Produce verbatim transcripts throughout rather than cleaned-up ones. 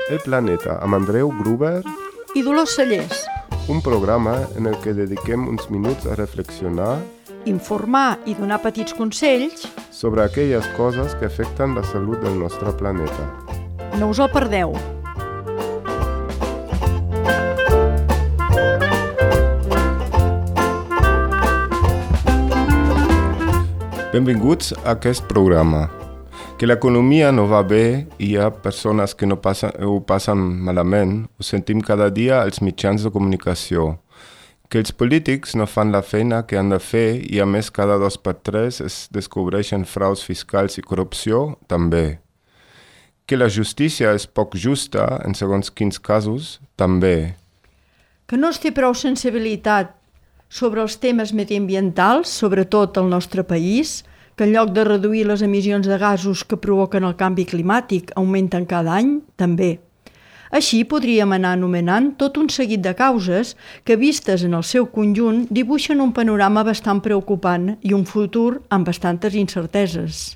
El Planeta, amb Andreu Gruber i Dolors Cellers. Un programa en el que dediquem uns minuts a reflexionar, informar i donar petits consells sobre aquelles coses que afecten la salut del nostre planeta. No us el perdeu. Benvinguts a aquest programa. Que l'economia no va bé i hi ha persones que no passen, ho passen malament, ho sentim cada dia als mitjans de comunicació. Que els polítics no fan la feina que han de fer i a més cada dos per tres es descobreixen fraus fiscals i corrupció, també. Que la justícia és poc justa en segons quins casos, també. Que no es té prou sensibilitat sobre els temes mediambientals, sobretot al nostre país, que en lloc de reduir les emissions de gasos que provoquen el canvi climàtic augmenten cada any, també. Així podríem anar anomenant tot un seguit de causes que, vistes en el seu conjunt, dibuixen un panorama bastant preocupant i un futur amb bastantes incerteses.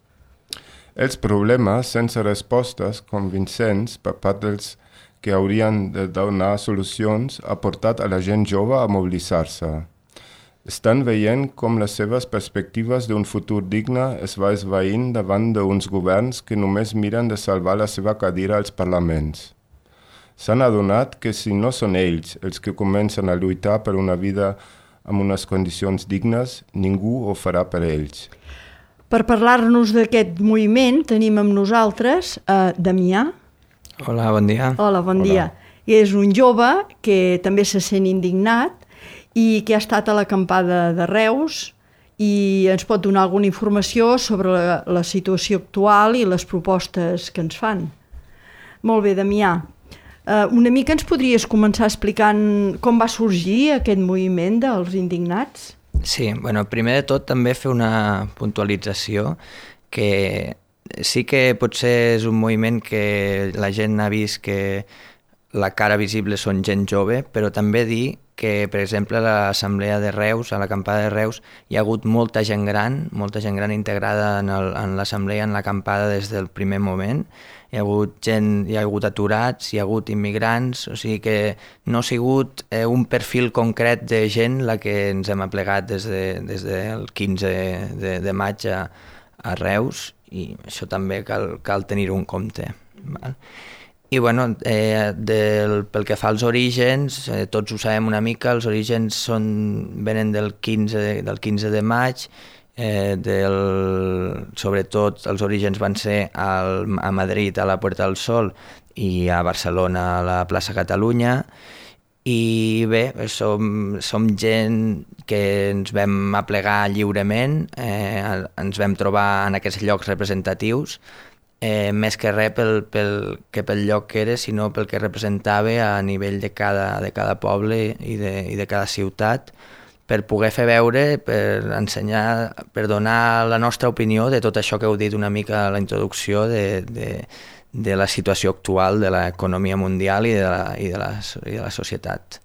Els problemes sense respostes convincents per part dels que haurien de donar solucions ha portat a la gent jove a mobilitzar-se. Estan veient com les seves perspectives d'un futur digne es va esvaint davant d'uns governs que només miren de salvar la seva cadira als parlaments. S'han adonat que si no són ells els que comencen a lluitar per una vida amb unes condicions dignes, ningú ho farà per ells. Per parlar-nos d'aquest moviment tenim amb nosaltres a Damià. Hola, bon dia. Hola, bon Hola. dia. És un jove que també se sent indignat i que ha estat a l'acampada de Reus i ens pot donar alguna informació sobre la, la situació actual i les propostes que ens fan. Molt bé, Damià. Uh, una mica ens podries començar explicant com va sorgir aquest moviment dels indignats? Sí, bueno, primer de tot també fer una puntualització que sí que potser és un moviment que la gent ha vist que la cara visible són gent jove, però també dir que, per exemple, a l'Assemblea de Reus, a l'acampada de Reus, hi ha hagut molta gent gran, molta gent gran integrada en, el, en l'Assemblea, en l'acampada des del primer moment. Hi ha hagut gent, hi ha hagut aturats, hi ha hagut immigrants, o sigui que no ha sigut eh, un perfil concret de gent la que ens hem aplegat des, de, des del quinze de, de maig a, a Reus, i això també cal, cal tenir-ho en compte. Val? I bueno, eh, del, pel que fa als orígens, eh, tots ho sabem una mica, els orígens són, venen del quinze, del quinze de maig, eh, del, sobretot els orígens van ser al, a Madrid, a la Puerta del Sol, i a Barcelona, a la plaça Catalunya, i bé, som, som gent que ens vam aplegar lliurement, eh, ens vam trobar en aquests llocs representatius, Eh, més que res pel, pel, que pel lloc que era, sinó pel que representava a nivell de cada, de cada poble i de, i de cada ciutat, per poder fer veure, per ensenyar, per donar la nostra opinió de tot això que heu dit una mica a la introducció de, de, de la situació actual de l'economia mundial i de la, i de la, i de la societat.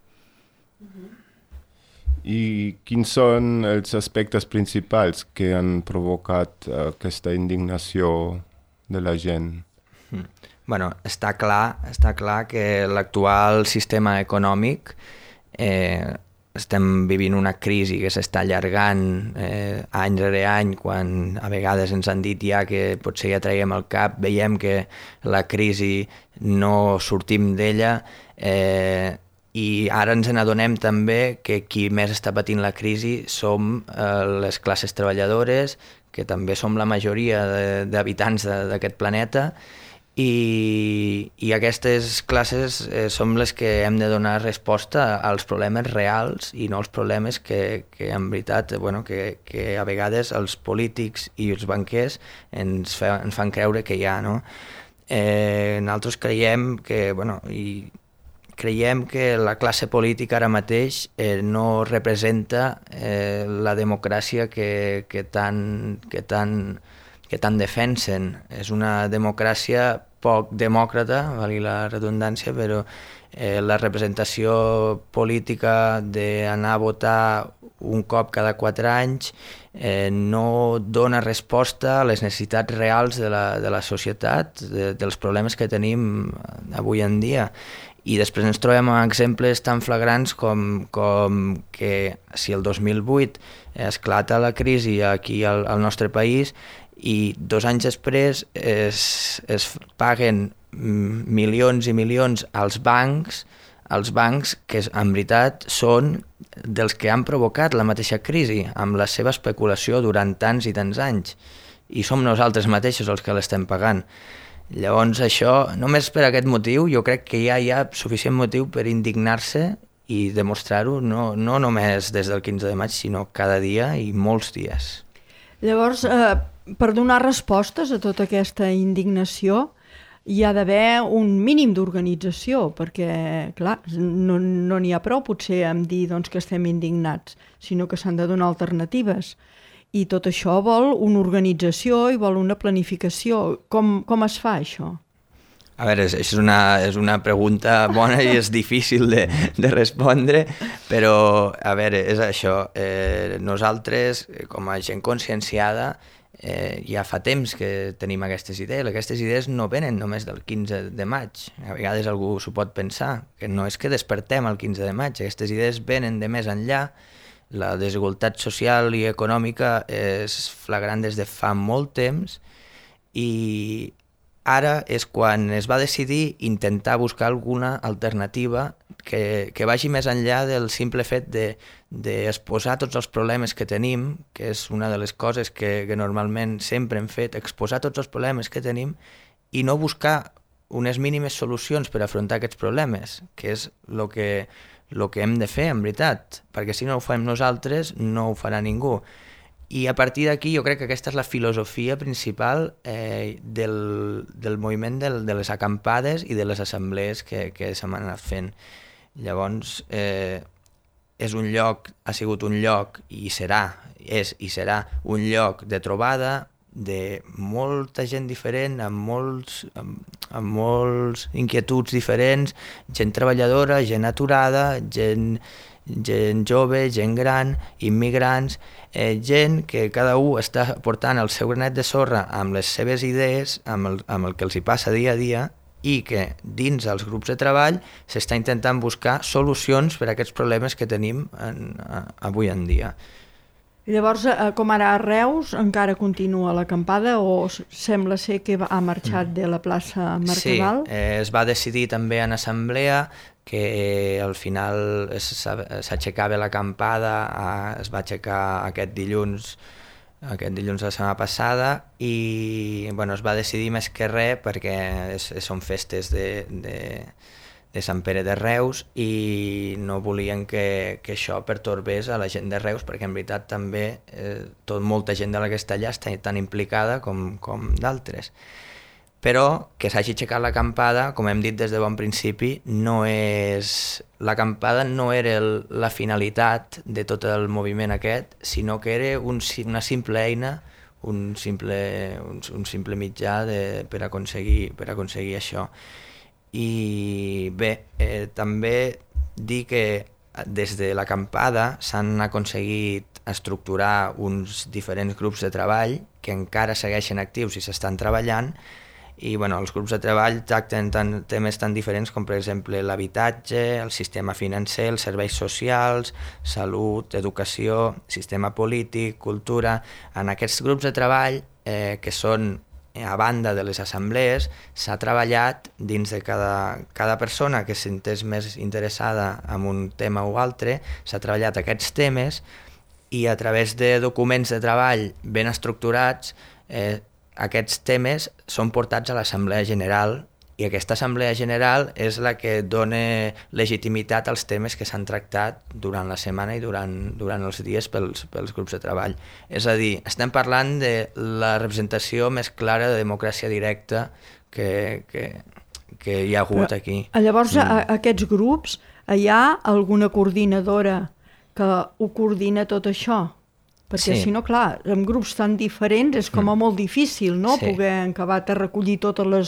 I quins són els aspectes principals que han provocat aquesta indignació de la gent? Bueno, està clar, està clar que l'actual sistema econòmic eh, estem vivint una crisi que s'està allargant eh, any rere any, quan a vegades ens han dit ja que potser ja traiem el cap, veiem que la crisi no sortim d'ella, eh, i ara ens n'adonem també que qui més està patint la crisi som eh, les classes treballadores, que també som la majoria d'habitants d'aquest planeta, i, i aquestes classes eh, som les que hem de donar resposta als problemes reals i no als problemes que, que en veritat, bueno, que, que a vegades els polítics i els banquers ens, fe, ens fan creure que hi ha, no? Eh, nosaltres creiem que, bueno, i creiem que la classe política ara mateix eh, no representa eh, la democràcia que, que, tant, que, tant, que tant defensen. És una democràcia poc demòcrata, valgui la redundància, però eh, la representació política d'anar a votar un cop cada quatre anys eh, no dona resposta a les necessitats reals de la, de la societat, de, dels problemes que tenim avui en dia. I després ens trobem amb exemples tan flagrants com, com que si el dos mil vuit esclata la crisi aquí al, al nostre país i dos anys després es, es paguen milions i milions als bancs, als bancs que en veritat són dels que han provocat la mateixa crisi amb la seva especulació durant tants i tants anys, i som nosaltres mateixos els que l'estem pagant. Llavors això, només per aquest motiu, jo crec que ja hi ha suficient motiu per indignar-se i demostrar-ho no, no només des del quinze de maig, sinó cada dia i molts dies. Llavors, eh, per donar respostes a tota aquesta indignació, hi ha d'haver un mínim d'organització, perquè, clar, no no n'hi ha prou potser amb dir doncs, que estem indignats, sinó que s'han de donar alternatives. I tot això vol una organització i vol una planificació. Com, com es fa això? A veure, és una, és una pregunta bona i és difícil de, de respondre, però, a veure, és això. Eh, nosaltres, com a gent conscienciada, eh, ja fa temps que tenim aquestes idees. Aquestes idees no venen només del quinze de maig. A vegades algú s'ho pot pensar, que no és que despertem el quinze de maig. Aquestes idees venen de més enllà. La desigualtat social i econòmica és flagrant des de fa molt temps i ara és quan es va decidir intentar buscar alguna alternativa que, que vagi més enllà del simple fet de, d'exposar tots els problemes que tenim, que és una de les coses que, que normalment sempre hem fet, exposar tots els problemes que tenim i no buscar unes mínimes solucions per afrontar aquests problemes, que és el que el que hem de fer, en veritat, perquè si no ho fem nosaltres, no ho farà ningú. I a partir d'aquí jo crec que aquesta és la filosofia principal eh, del, del moviment del, de les acampades i de les assemblees que, que s'han anat fent. Llavors, eh, és un lloc, ha sigut un lloc, i serà, és i serà un lloc de trobada de molta gent diferent, amb molts, amb, amb molts inquietuds diferents, gent treballadora, gent aturada, gent, gent jove, gent gran, immigrants, eh, gent que cada un està portant el seu granet de sorra amb les seves idees, amb el, amb el que els hi passa dia a dia, i que dins els grups de treball s'està intentant buscar solucions per a aquests problemes que tenim en, a, avui en dia. Llavors, com ara a Reus, encara continua l'acampada o sembla ser que ha marxat de la plaça Mercadal? Sí, eh, es va decidir també en assemblea que eh, al final s'aixecava l'acampada, eh, es va aixecar aquest dilluns, aquest dilluns de la setmana passada i bueno, es va decidir més que res perquè és, són festes de, de, de Sant Pere de Reus i no volien que, que això pertorbés a la gent de Reus perquè en veritat també eh, tot, molta gent de la Castellà està tan implicada com, com d'altres. Però que s'hagi aixecat l'acampada, com hem dit des de bon principi, no és... l'acampada no era el, la finalitat de tot el moviment aquest, sinó que era un, una simple eina, un simple, un, un simple mitjà de, per, aconseguir, per aconseguir això. I bé, eh, també dir que des de l'acampada s'han aconseguit estructurar uns diferents grups de treball que encara segueixen actius i s'estan treballant i bueno, els grups de treball tracten tant, temes tan diferents com per exemple l'habitatge, el sistema financer, els serveis socials, salut, educació, sistema polític, cultura. En aquests grups de treball eh, que són a banda de les assemblees, s'ha treballat dins de cada, cada persona que se sentés més interessada en un tema o altre, s'ha treballat aquests temes i a través de documents de treball ben estructurats eh, aquests temes són portats a l'Assemblea General i aquesta Assemblea General és la que dona legitimitat als temes que s'han tractat durant la setmana i durant, durant els dies pels, pels grups de treball. És a dir, estem parlant de la representació més clara de democràcia directa que, que, que hi ha hagut Però, aquí. Llavors, mm. a, a aquests grups, hi ha alguna coordinadora que ho coordina tot això? Perquè sí. Si no, clar, amb grups tan diferents és com a molt difícil, no?, sí. poder acabar de recollir totes les,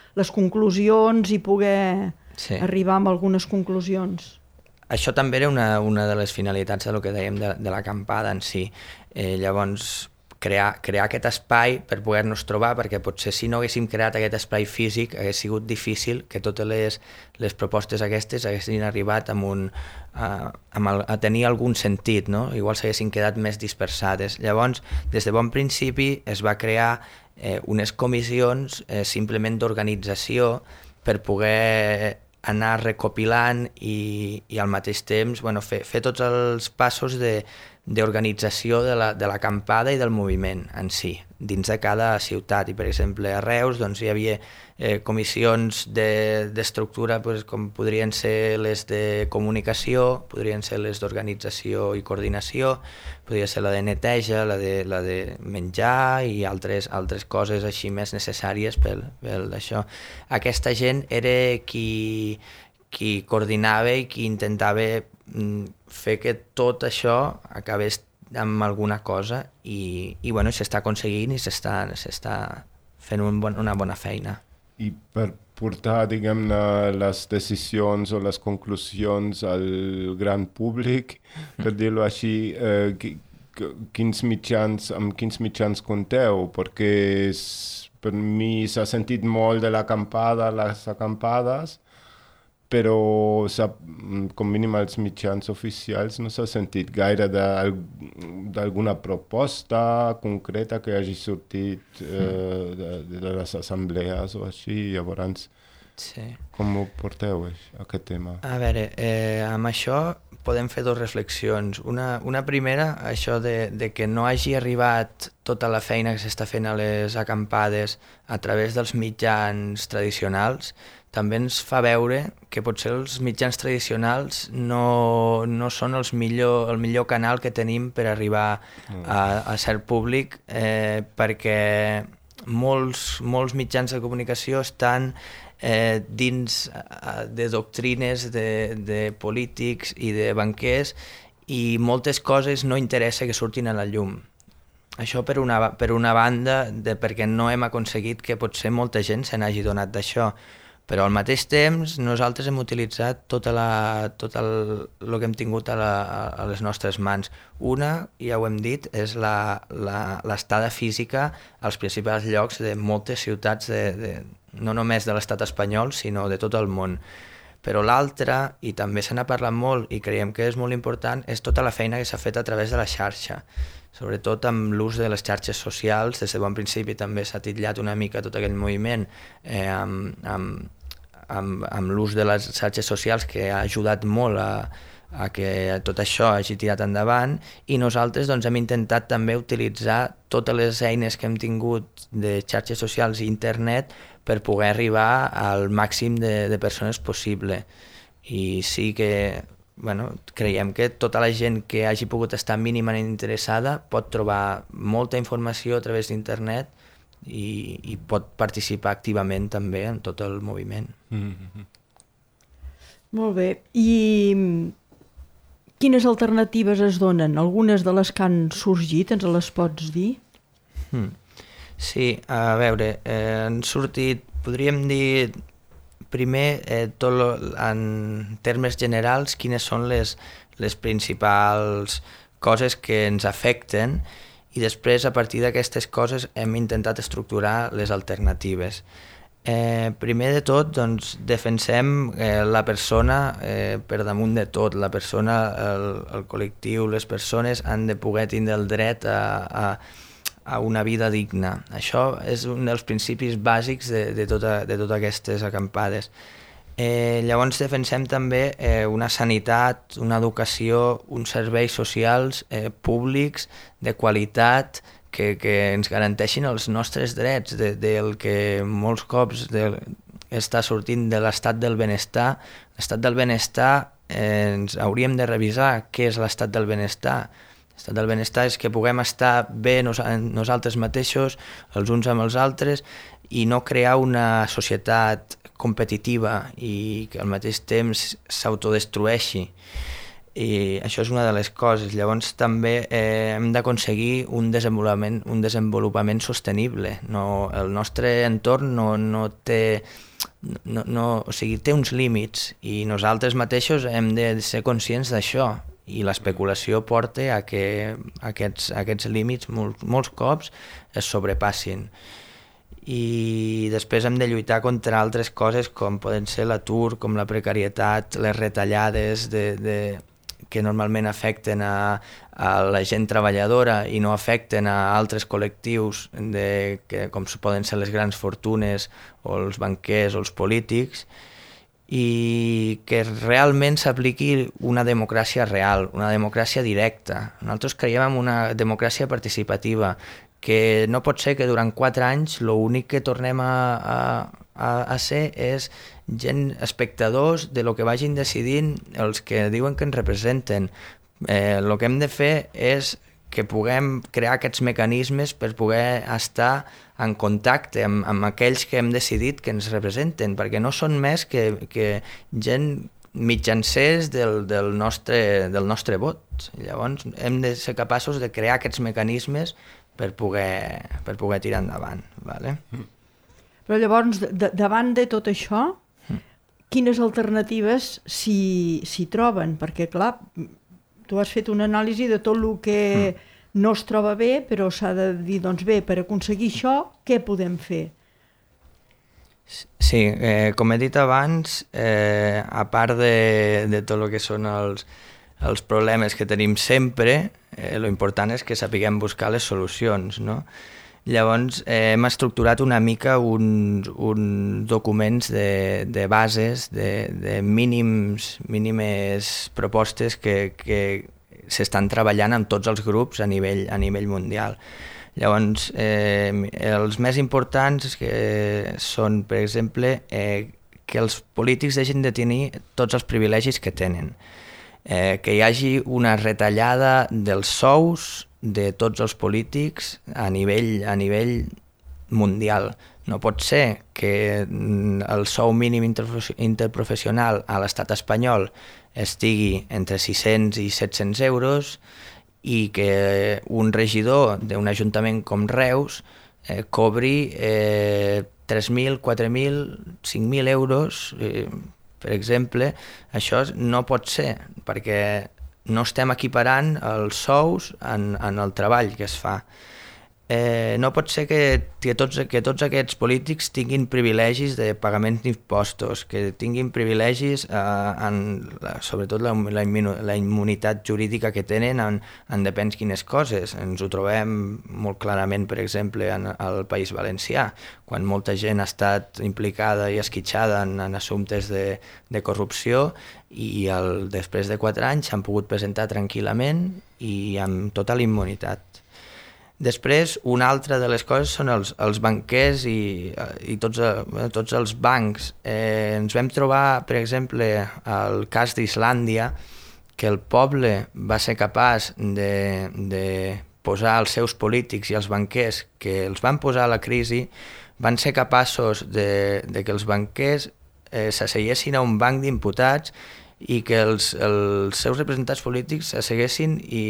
les conclusions i poder Sí. arribar amb algunes conclusions. Això també era una, una de les finalitats del que dèiem de, de l'acampada en si. Eh, llavors, crear, crear aquest espai per poder-nos trobar, perquè potser si no haguéssim creat aquest espai físic hagués sigut difícil que totes les, les propostes aquestes haguessin arribat amb un, a, amb el, a tenir algun sentit, no? Igual s'haguessin quedat més dispersades. Llavors, des de bon principi es va crear eh, unes comissions eh, simplement d'organització per poder anar recopilant i, i al mateix temps bueno, fer, fer tots els passos de, d'organització de, la, de l'acampada i del moviment en si, dins de cada ciutat. I, per exemple, a Reus doncs, hi havia eh, comissions de, d'estructura pues, com podrien ser les de comunicació, podrien ser les d'organització i coordinació, podria ser la de neteja, la de, la de menjar i altres, altres coses així més necessàries pel, pel d'això. Aquesta gent era qui, qui coordinava i qui intentava fer que tot això acabés amb alguna cosa i, i bueno, s'està aconseguint i s'està, s'està fent un bon, una bona feina. I per portar, diguem-ne, les decisions o les conclusions al gran públic, per dir-ho així, eh, quins mitjans, amb quins mitjans compteu? Perquè és, per mi s'ha sentit molt de l'acampada, les acampades, però com mínim als mitjans oficials no s'ha sentit gaire d'alguna proposta concreta que hagi sortit eh, de, de les assemblees o així. Llavors, sí. Com ho porteu, aquest tema? A veure, eh, amb això podem fer dues reflexions. Una, una primera, això de, de que no hagi arribat tota la feina que s'està fent a les acampades a través dels mitjans tradicionals, també ens fa veure que potser els mitjans tradicionals no, no són els millor, el millor canal que tenim per arribar a, a cert públic, eh, perquè molts, molts mitjans de comunicació estan eh, dins eh, de doctrines de, de polítics i de banquers i moltes coses no interessa que surtin a la llum. Això per una, per una banda, de, perquè no hem aconseguit que potser molta gent se n'hagi donat d'això. Però al mateix temps nosaltres hem utilitzat tota la, tot el, el que hem tingut a, la, a les nostres mans. Una, ja ho hem dit, és la, la, l'estada física als principals llocs de moltes ciutats, de, de, no només de l'estat espanyol, sinó de tot el món. Però l'altra, i també se n'ha parlat molt i creiem que és molt important, és tota la feina que s'ha fet a través de la xarxa. Sobretot amb l'ús de les xarxes socials. Des de bon principi també s'ha titllat una mica tot aquell moviment eh, amb, amb, amb, amb l'ús de les xarxes socials, que ha ajudat molt a, a que tot això hagi tirat endavant, i nosaltres doncs, hem intentat també utilitzar totes les eines que hem tingut de xarxes socials i internet per poder arribar al màxim de, de persones possible. I sí que bueno, creiem que tota la gent que hagi pogut estar mínimament interessada pot trobar molta informació a través d'internet i, i pot participar activament també en tot el moviment. Mm-hmm. Molt bé. I quines alternatives es donen? Algunes de les que han sorgit, ens les pots dir? Mm. Sí, a veure, eh, han sortit, podríem dir, primer, eh, tot lo, en termes generals, quines són les, les principals coses que ens afecten, i després, a partir d'aquestes coses, hem intentat estructurar les alternatives. Eh, primer de tot, doncs, defensem eh, la persona eh, per damunt de tot. La persona, el, el col·lectiu, les persones han de poder tindre el dret a, a, a una vida digna. Això és un dels principis bàsics de, de, tota, de totes aquestes acampades. Eh, llavors defensem també eh, una sanitat, una educació, uns serveis socials eh, públics de qualitat que, que ens garanteixin els nostres drets, de, del que molts cops de, està sortint de l'estat del benestar. L'estat del benestar eh, ens hauríem de revisar què és l'estat del benestar. L'estat del benestar és que puguem estar bé nos, nosaltres mateixos, els uns amb els altres, i no crear una societat competitiva i que al mateix temps s'autodestrueixi. i això és una de les coses. Llavors també eh, hem d'aconseguir un desenvolupament, un desenvolupament sostenible. No, el nostre entorn no, no té... No, no, o sigui, té uns límits i nosaltres mateixos hem de ser conscients d'això, i l'especulació porta a que aquests, aquests límits molts, molts cops es sobrepassin. I després hem de lluitar contra altres coses com poden ser l'atur, com la precarietat, les retallades de, de, que normalment afecten a, a la gent treballadora i no afecten a altres col·lectius de, que, com poden ser les grans fortunes o els banquers o els polítics, i que realment s'apliqui una democràcia real, una democràcia directa. Nosaltres creiem en una democràcia participativa, que no pot ser que durant quatre anys l'únic que tornem a, a, a ser és gent, espectadors de lo que vagin decidint els que diuen que ens representen. Eh, el que hem de fer és que puguem crear aquests mecanismes per poder estar en contacte amb, amb aquells que hem decidit que ens representen, perquè no són més que, que gent mitjancers del, del, nostre, del nostre vot. Llavors hem de ser capaços de crear aquests mecanismes per poder, per poder tirar endavant. Vale? Però llavors, de, davant de tot això, quines alternatives s'hi, s'hi troben? Perquè, clar, tu has fet una anàlisi de tot el que mm. no es troba bé, però s'ha de dir, doncs bé, per aconseguir això, què podem fer? Sí, eh, com he dit abans, eh, a part de, de tot el que són els, els problemes que tenim sempre, eh, lo important és que sapiguem buscar les solucions, no? Llavors eh, hem estructurat una mica uns, uns documents de, de bases, de, de mínims, mínimes propostes que, que s'estan treballant amb tots els grups a nivell, a nivell mundial. Llavors, eh, els més importants que són, per exemple, eh, que els polítics deixin de tenir tots els privilegis que tenen, eh, que hi hagi una retallada dels sous de tots els polítics a nivell, a nivell mundial. No pot ser que el sou mínim interprofessional a l'estat espanyol estigui entre sis-cents i set-cents euros i que un regidor d'un ajuntament com Reus eh, cobri eh, tres mil, quatre mil, cinc mil euros, eh, per exemple. Això no pot ser, perquè no estem equiparant els sous en, en el treball que es fa. Eh, no pot ser que, que, tots, que tots aquests polítics tinguin privilegis de pagaments d'impostos, que tinguin privilegis, eh, en, la, sobretot la, la, la immunitat jurídica que tenen en, en depèn quines coses. Ens ho trobem molt clarament, per exemple, en el País Valencià, quan molta gent ha estat implicada i esquitxada en, en assumptes de, de corrupció, i el, després de quatre anys s'han pogut presentar tranquil·lament i amb total immunitat. Després, una altra de les coses són els, els banquers i, i tots, tots els bancs. Eh, ens vam trobar, per exemple, el cas d'Islàndia, que el poble va ser capaç de, de posar els seus polítics i els banquers que els van posar a la crisi, van ser capaços de, de que els banquers eh, s'asseguessin a un banc d'imputats i que els, els seus representants polítics s'asseguessin i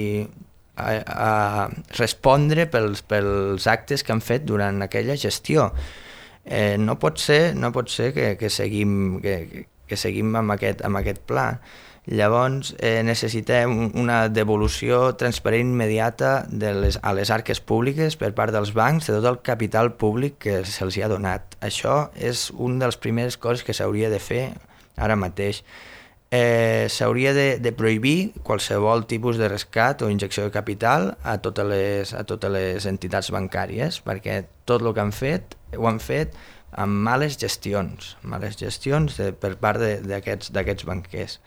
A, a respondre pels, pels actes que han fet durant aquella gestió. Eh, no pot ser, no pot ser que, que, seguim, que, que seguim amb aquest, amb aquest pla. Llavors eh, necessitem una devolució transparent immediata de les, a les arques públiques per part dels bancs de tot el capital públic que se'ls ha donat. Això és una de les primeres coses que s'hauria de fer ara mateix. Eh, s'hauria de, de prohibir qualsevol tipus de rescat o injecció de capital a totes les, a totes les entitats bancàries, perquè tot el que han fet ho han fet amb males gestions, males gestions de, per part d'aquests d'aquests banquers.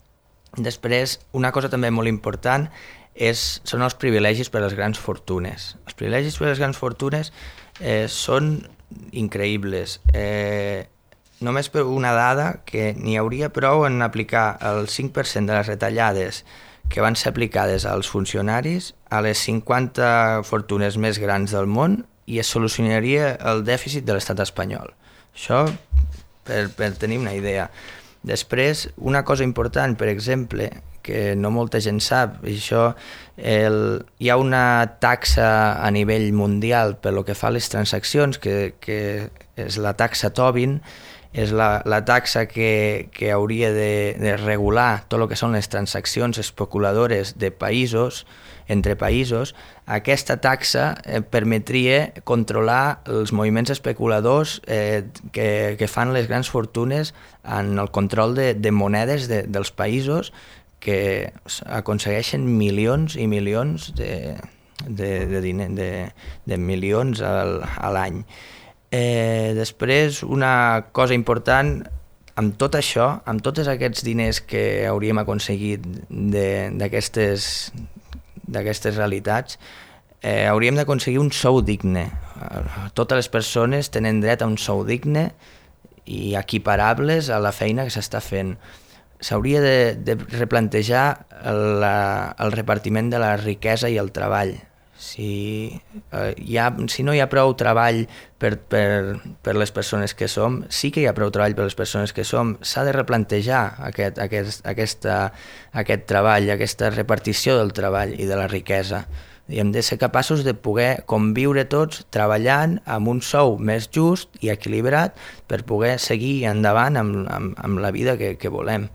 Després, una cosa també molt important és, són els privilegis per a les grans fortunes. Els privilegis per a les grans fortunes eh, són increïbles. Eh, Només per una dada, que n'hi hauria prou en aplicar el cinc per cent de les retallades que van ser aplicades als funcionaris a les cinquanta fortunes més grans del món i es solucionaria el dèficit de l'estat espanyol. Això per, per tenir una idea. Després, una cosa important, per exemple, que no molta gent sap. I això, el, hi ha una taxa a nivell mundial per lo que fa a les transaccions, que, que és la taxa Tobin, és la, la taxa que, que hauria de, de regular tot el que són les transaccions especuladores de països, entre països. Aquesta taxa eh, permetria controlar els moviments especuladors eh, que, que fan les grans fortunes en el control de, de monedes de, dels països, que aconsegueixen milions i milions de, de, de, diner, de, de milions al, a l'any. Eh, després, una cosa important, amb tot això, amb tots aquests diners que hauríem aconseguit d'aquestes d'aquestes realitats, eh, hauríem d'aconseguir un sou digne. Totes les persones tenen dret a un sou digne i equiparables a la feina que s'està fent. S'hauria de, de replantejar la, el repartiment de la riquesa i el treball. Si, eh, hi ha, si no hi ha prou treball per, per, per les persones que som, sí que hi ha prou treball per les persones que som, s'ha de replantejar aquest, aquest, aquesta, aquest treball, aquesta repartició del treball i de la riquesa. I hem de ser capaços de poder conviure tots treballant amb un sou més just i equilibrat per poder seguir endavant amb, amb, amb la vida que, que volem.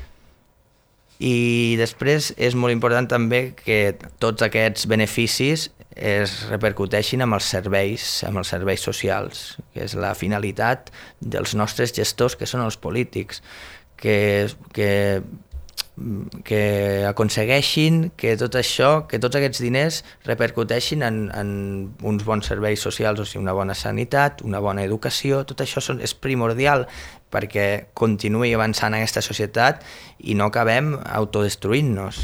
I després és molt important també que tots aquests beneficis es repercuteixin amb els serveis, amb els serveis socials, que és la finalitat dels nostres gestors, que són els polítics, que, que, que aconsegueixin que tot això, que tots aquests diners repercuteixin en, en uns bons serveis socials, o sigui, una bona sanitat, una bona educació. Tot això són, és primordial perquè continuï avançant aquesta societat i no acabem autodestruint-nos.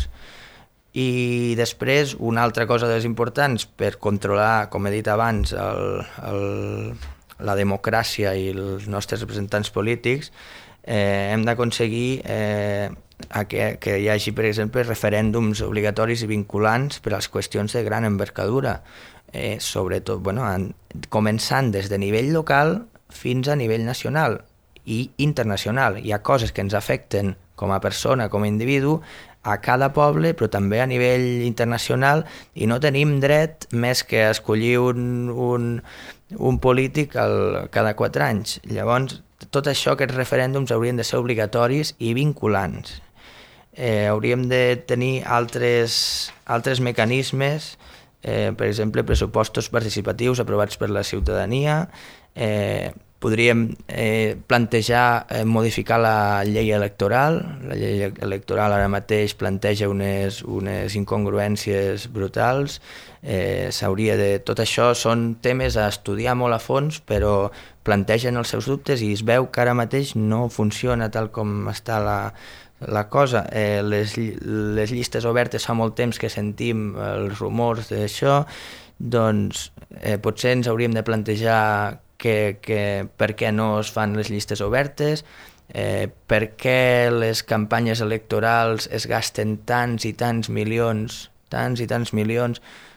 I després, una altra cosa de les importants per controlar, com he dit abans, el, el, la democràcia i els nostres representants polítics, eh, hem d'aconseguir eh, que, que hi hagi, per exemple, referèndums obligatoris i vinculants per a les qüestions de gran envergadura, eh, sobretot, bueno, en, començant des de nivell local fins a nivell nacional i internacional. Hi ha coses que ens afecten com a persona, com a individu, a cada poble, però també a nivell internacional, i no tenim dret més que a escollir un, un, un polític el, cada quatre anys. Llavors, tot això, aquests referèndums haurien de ser obligatoris i vinculants. Eh, hauríem de tenir altres, altres mecanismes, eh, per exemple, pressupostos participatius aprovats per la ciutadania. eh, Podríem eh, plantejar eh, modificar la llei electoral. La llei electoral ara mateix planteja unes, unes incongruències brutals. Eh, s'hauria de... Tot això són temes a estudiar molt a fons, però plantegen els seus dubtes i es veu que ara mateix no funciona tal com està la, la cosa. Eh, les, les llistes obertes fa molt temps que sentim els rumors d'això, doncs eh, potser ens hauríem de plantejar Que, que per què no es fan les llistes obertes, eh, per què les campanyes electorals es gasten tants i tants milions, tants i tants milions,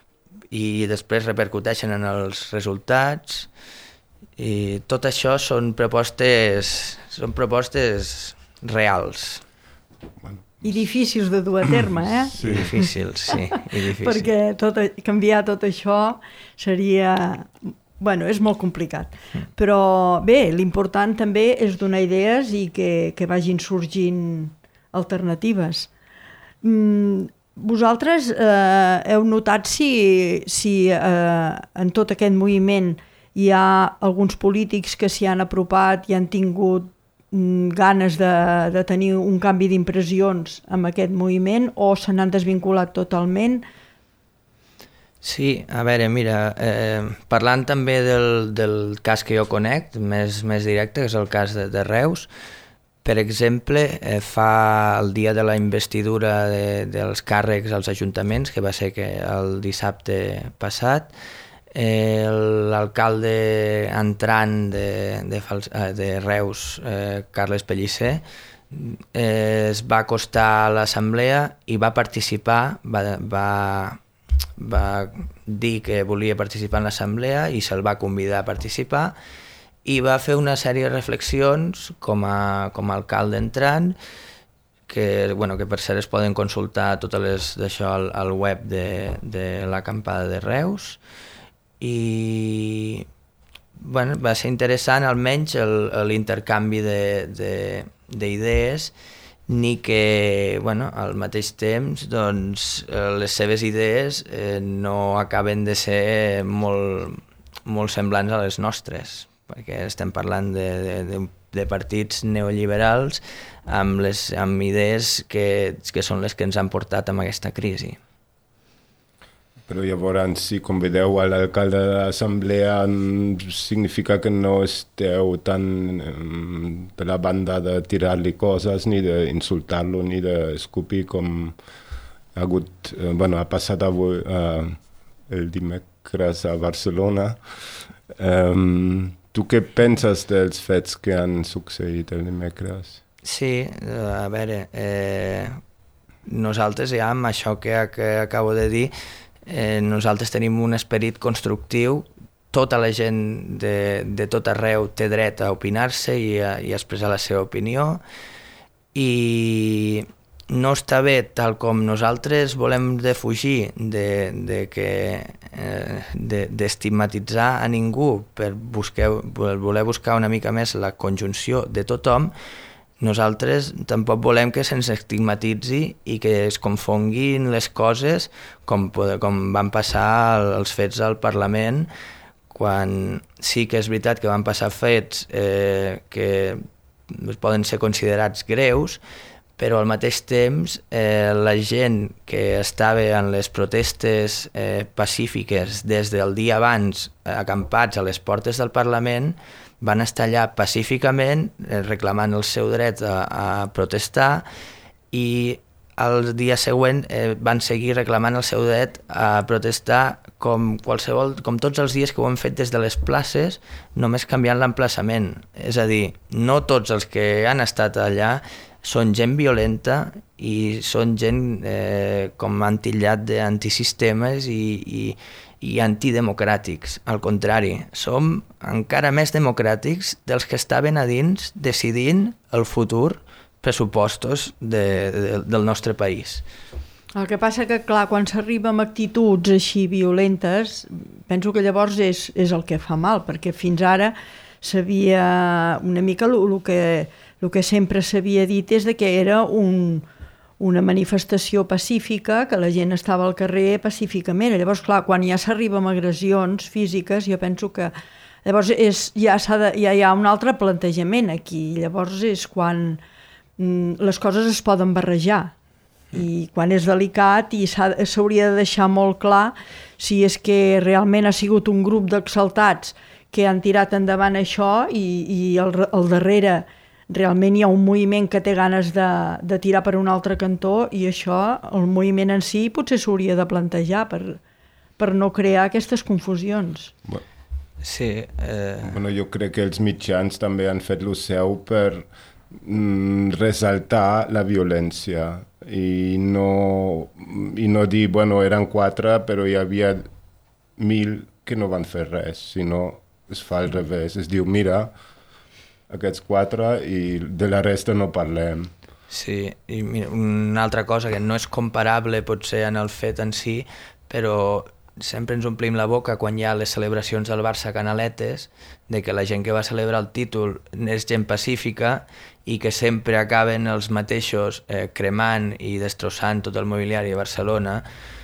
i després repercuteixen en els resultats. I tot això són propostes, són propostes reals. I difícils de dur a terme, eh? Sí. I difícils, sí. I difícil. Perquè tot, canviar tot això seria... Bueno, és molt complicat, però bé, l'important també és donar idees i que, que vagin sorgint alternatives. Mm, vosaltres eh, heu notat si, si eh, en tot aquest moviment hi ha alguns polítics que s'hi han apropat i han tingut mm, ganes de, de tenir un canvi d'impressions amb aquest moviment, o se n'han desvinculat totalment? Sí, a veure, mira, eh, parlant també del, del cas que jo conec, més, més directe, que és el cas de, de Reus, per exemple, eh, fa el dia de la investidura de, dels càrrecs als ajuntaments, que va ser que el dissabte passat, eh, l'alcalde entrant de, de, de Reus, eh, Carles Pellicer, eh, es va acostar a l'assemblea i va participar, va... va va dir que volia participar en l'assemblea i se'l va convidar a participar i va fer una sèrie de reflexions com a, com a alcalde entrant que, bueno, que per cert es poden consultar totes les d'això al, al web de, de l'acampada de Reus, i bueno, va ser interessant almenys l'intercanvi d'idees, ni que bueno, al mateix temps doncs, les seves idees eh, no acaben de ser molt, molt semblants a les nostres, perquè estem parlant de, de, de, de partits neoliberals amb, les, amb idees que, que són les que ens han portat amb aquesta crisi. Però llavors, si convideu a l'alcalde de l'assemblea, significa que no esteu tan de la banda de tirar-li coses, ni d'insultar-lo, ni d'escopir, com ha hagut, bueno, ha passat avui, uh, el dimecres a Barcelona. Um, tu què penses dels fets que han succeït el dimecres? Sí, a veure, eh, nosaltres ja amb això que, que acabo de dir, Eh, nosaltres tenim un esperit constructiu, tota la gent de, de tot arreu té dret a opinar-se i a, i a expressar la seva opinió, i no està bé, tal com nosaltres volem defugir de, de que, eh, de, d'estigmatitzar a ningú per, buscar, per voler buscar una mica més la conjunció de tothom. Nosaltres tampoc volem que se'ns estigmatitzi i que es confonguin les coses com, com van passar els fets al Parlament, quan sí que és veritat que van passar fets eh, que poden ser considerats greus, però al mateix temps eh, la gent que estava en les protestes eh, pacífiques des del dia abans, acampats a les portes del Parlament, van estar allà pacíficament eh, reclamant el seu dret a, a protestar, i el dia següent eh, van seguir reclamant el seu dret a protestar com qualsevol, com tots els dies que ho han fet des de les places, només canviant l'emplaçament. És a dir, no tots els que han estat allà són gent violenta i són gent eh, com han tillat d'antisistemes i, i i antidemocràtics. Al contrari, som encara més democràtics dels que estaven a dins decidint el futur pressupostos de, de, del nostre país. El que passa que, clar, quan s'arriba amb actituds així violentes, penso que llavors és, és el que fa mal, perquè fins ara s'havia una mica el, el, que, el que sempre s'havia dit és de que era un una manifestació pacífica, que la gent estava al carrer pacíficament. Llavors, clar, quan ja s'arriba amb agressions físiques, jo penso que llavors és, ja, de, ja hi ha un altre plantejament aquí. Llavors és quan mm, les coses es poden barrejar, i quan és delicat i s'hauria de deixar molt clar si és que realment ha sigut un grup d'exaltats que han tirat endavant això i, i al, al darrere realment hi ha un moviment que té ganes de, de tirar per un altre cantó, i això, el moviment en si, potser s'hauria de plantejar per, per no crear aquestes confusions. Bueno, sí, eh... bueno, jo crec que els mitjans també han fet el seu per mm, ressaltar la violència i no, i no dir, bueno, eren quatre, però hi havia mil que no van fer res, sinó es fa al revés, es diu, mira, aquests quatre, i de la resta no parlem. Sí, i mira, una altra cosa que no és comparable potser en el fet en si, però sempre ens omplim la boca quan hi ha les celebracions del Barça Canaletes, de que la gent que va celebrar el títol és gent pacífica i que sempre acaben els mateixos eh, cremant i destrossant tot el mobiliari de Barcelona,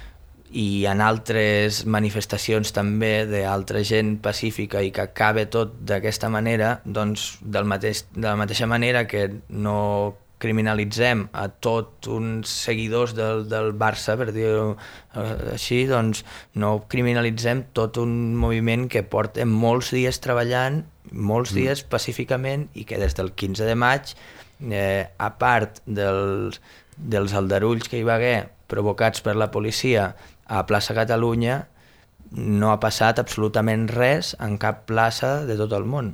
i en altres manifestacions també d'altra gent pacífica i que acaba tot d'aquesta manera, doncs del mateix, de la mateixa manera que no criminalitzem a tots uns seguidors del, del Barça, per dir-ho així, doncs no criminalitzem tot un moviment que porta molts dies treballant, molts dies mm. pacíficament, i que des del quinze de maig, eh, a part dels, dels aldarulls que hi va haver provocats per la policia a plaça Catalunya, no ha passat absolutament res en cap plaça de tot el món.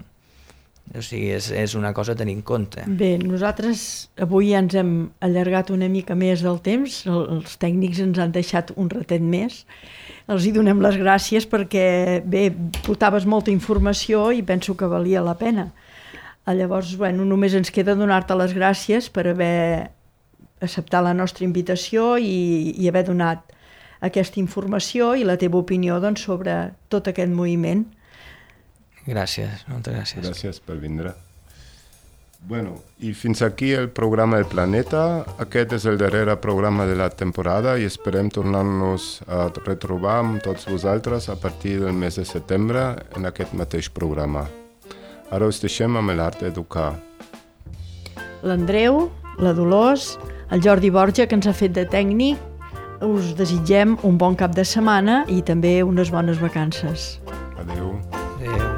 O sigui, és, és una cosa a tenir en compte. Bé, nosaltres avui ja ens hem allargat una mica més del temps, els tècnics ens han deixat un ratet més. Els hi donem les gràcies perquè, bé, portaves molta informació i penso que valia la pena. Llavors, bueno, només ens queda donar-te les gràcies per haver acceptar la nostra invitació i, i haver donat aquesta informació i la teva opinió doncs, sobre tot aquest moviment. Gràcies, moltes gràcies. Gràcies per vindre. Bueno, i fins aquí el programa El Planeta. Aquest és el darrer programa de la temporada i esperem tornar-nos a retrobar amb tots vosaltres a partir del mes de setembre en aquest mateix programa. Ara us deixem amb l'art d'educar. L'Andreu, la Dolors, el Jordi Borja, que ens ha fet de tècnic, us desitgem un bon cap de setmana i també unes bones vacances. Adéu. Adéu.